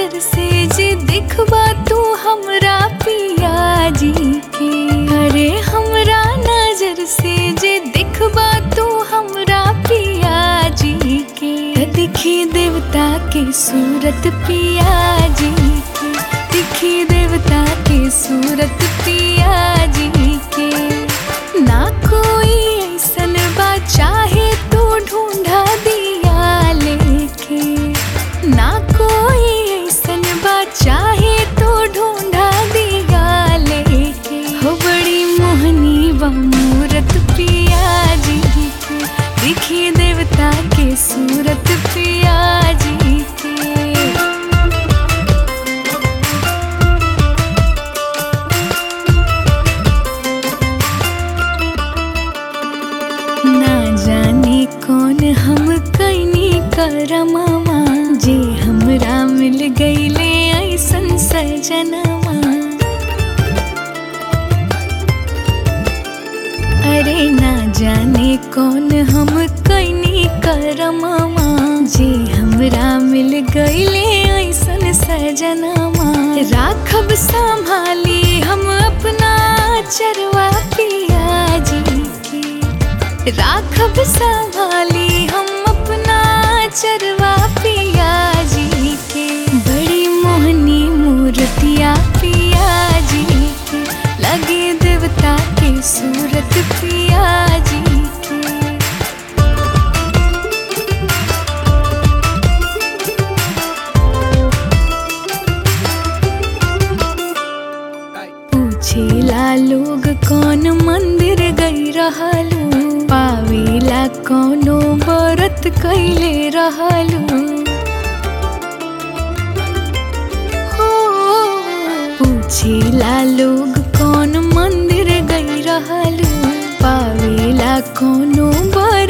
नजर से जे देखबा तू हमरा पिया जी के। अरे हमरा नजर से जे देखबा तू हमरा पिया जी के। दिखी देवता के सूरत पिया जी के। दिखी देवता के सूरत पिया जी के। ना कोई ऐसन बा चाहे तू ढूंढा दिया लेके। ना कोई ऐसन बा चाहे तू ढूंढा दिया लेके। हो बड़ी मोहनी बा मूरत पिया जी के। दिखी देवता के सूरत पिया जी के। ना जाने कौन हम कैनी करमवा जे हमरा मिल गईले ऐसन सजनवा। अरे ना जाने कौन हम कैनी करमवा जे हमरा मिल गईले ऐसन सजनवा। राखब संभाली हम अपना चरवा पिया जी के। राखब संभाली हम अपना चरवा पिया जी के। बड़ी मोहनी मूर्तिया पिया जी के। लगे देवता के सूरत पिया जी के। पूछेला लोग कौन मंदिर गई रहलू। पावेला कौनो व्रत कैले रहलू। हो पूछेला लोग कौन मंदिर गई रहलू। पावेला कौनो व्रत